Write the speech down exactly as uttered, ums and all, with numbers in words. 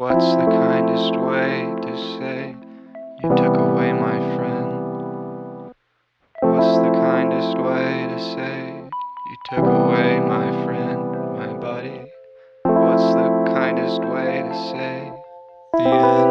What's the kindest way to say you took away my friend? What's the kindest way to say you took away my friend, my buddy? What's the kindest way to say the end?